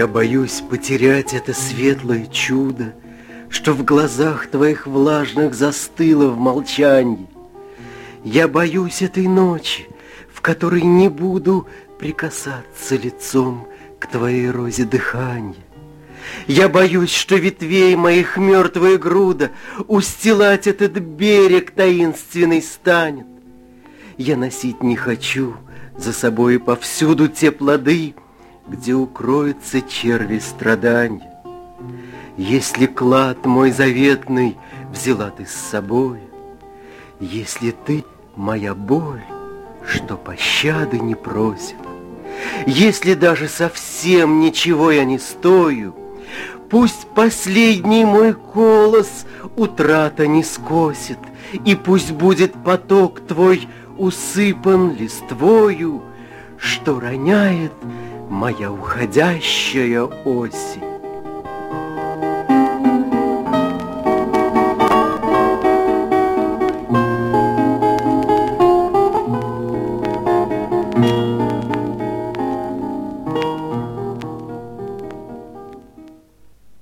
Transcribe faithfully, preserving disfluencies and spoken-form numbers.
Я боюсь потерять это светлое чудо, что в глазах твоих влажных застыло в молчанье. Я боюсь этой ночи, в которой не буду прикасаться лицом к твоей розе дыхания. Я боюсь, что ветвей моих мертвая груда устилать этот берег таинственный станет. Я носить не хочу за собой повсюду те плоды, где укроются черви страданий. Если клад мой заветный взяла ты с собой, если ты моя боль, что пощады не просит, если даже совсем ничего я не стою, пусть последний мой голос утрата не скосит, и пусть будет поток твой усыпан листвою, что роняет моя уходящая осень.